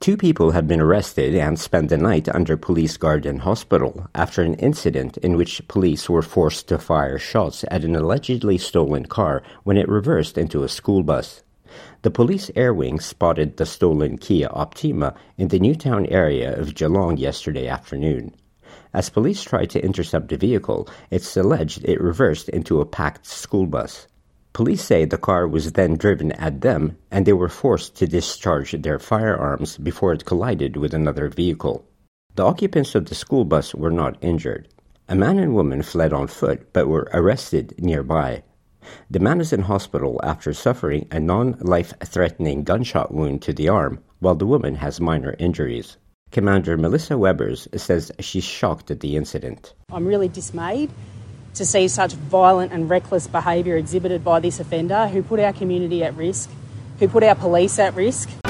Two people have been arrested and spent the night under police guard in hospital after an incident in which police were forced to fire shots at an allegedly stolen car when it reversed into a school bus. The police air wing spotted the stolen Kia Optima in the Newtown area of Geelong yesterday afternoon. As police tried to intercept the vehicle, it's alleged it reversed into a packed school bus. Police say the car was then driven at them and they were forced to discharge their firearms before it collided with another vehicle. The occupants of the school bus were not injured. A man and woman fled on foot but were arrested nearby. The man is in hospital after suffering a non-life-threatening gunshot wound to the arm, while the woman has minor injuries. Commander Melissa Webbers says she's shocked at the incident. I'm really dismayed to see such violent and reckless behaviour exhibited by this offender who put our community at risk, who put our police at risk.